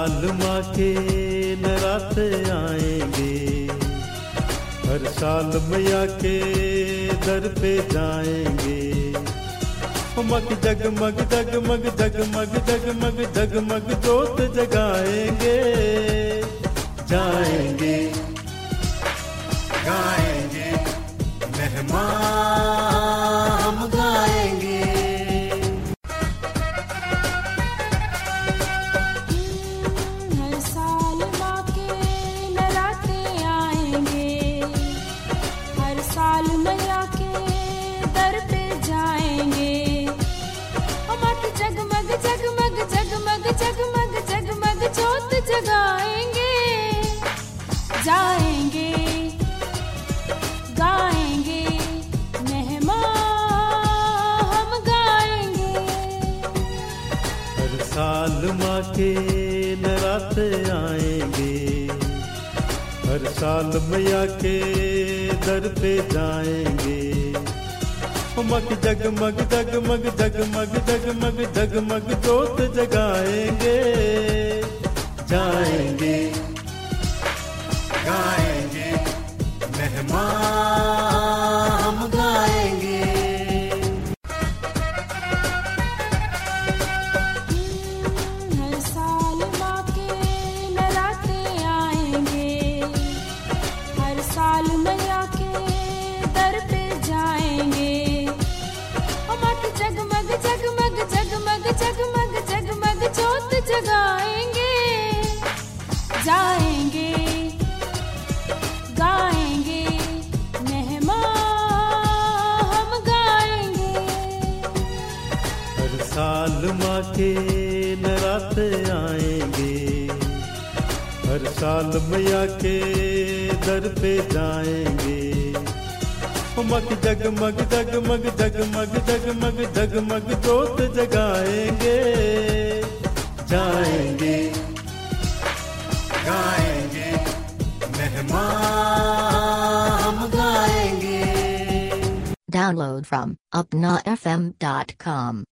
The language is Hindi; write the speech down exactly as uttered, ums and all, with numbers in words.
साल माँ के नराते आएंगे, हर साल मैया के दर पे जाएंगे। मग जगमग जगमग जगमग जगमग जगमग जोत जगाएंगे, जाएंगे गाएंगे मेहमान हम गाएंगे। हर साल माँ के नराते आएंगे, हर साल मैया के दर पे जाएंगे। मत जगमग जगमग जगमग जगमग जगमग जोत जगाएंगे, जाएंगे गाएंगे मेहमान हम गाएंगे। हर साल माँ के नराते आएंगे, हर साल मैया के दर पे जाएंगे। मग जगमग जगमग जगमग जगमग जगमग जोत जगाएंगे, जाएंगे गाएंगे मेहमान हम गाएंगे। हर साल माँ के नराते आएंगे, हर साल मैया के दर पे जाएंगे। मत जगमग जगमग जगमग जगमग जगमग जोत जगाएंगे, जाएंगे गाएंगे मेहमान हम गाएंगे। हर साल माँ के नराते आएंगे, हर साल मैया के दर पे जाएंगे। मग जगमग जगमग जगमग जगमग जगमग जोत जगाएंगे, जाएंगे गाएंगे मेहमान हम गाएंगे। Download from upna f m dot com.